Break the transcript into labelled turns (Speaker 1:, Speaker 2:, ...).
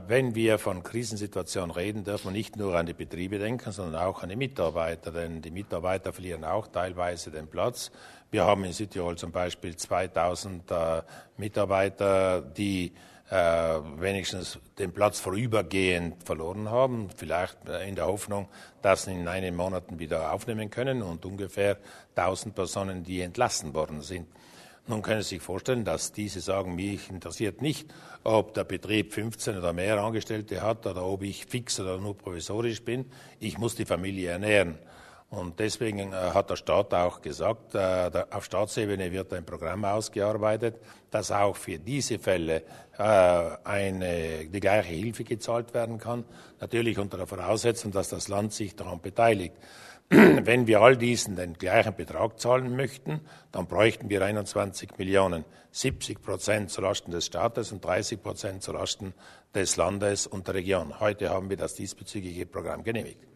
Speaker 1: Wenn wir von Krisensituationen reden, dürfen wir nicht nur an die Betriebe denken, sondern auch an die Mitarbeiter, denn die Mitarbeiter verlieren auch teilweise den Platz. Wir haben in Südtirol zum Beispiel 2000 Mitarbeiter, die wenigstens den Platz vorübergehend verloren haben, vielleicht in der Hoffnung, dass sie in einigen Monaten wieder aufnehmen können, und ungefähr 1000 Personen, die entlassen worden sind. Nun können Sie sich vorstellen, dass diese sagen, mich interessiert nicht, ob der Betrieb 15 oder mehr Angestellte hat oder ob ich fix oder nur provisorisch bin. Ich muss die Familie ernähren. Und deswegen hat der Staat auch gesagt, auf Staatsebene wird ein Programm ausgearbeitet, dass auch für diese Fälle die gleiche Hilfe gezahlt werden kann, natürlich unter der Voraussetzung, dass das Land sich daran beteiligt. Wenn wir all diesen den gleichen Betrag zahlen möchten, dann bräuchten wir 21 Millionen, 70% zulasten des Staates und 30% zulasten des Landes und der Region. Heute haben wir das diesbezügliche Programm genehmigt.